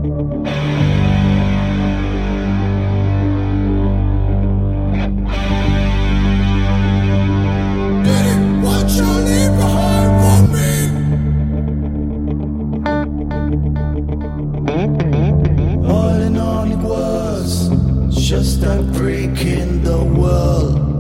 All in all, it was just a break in the world.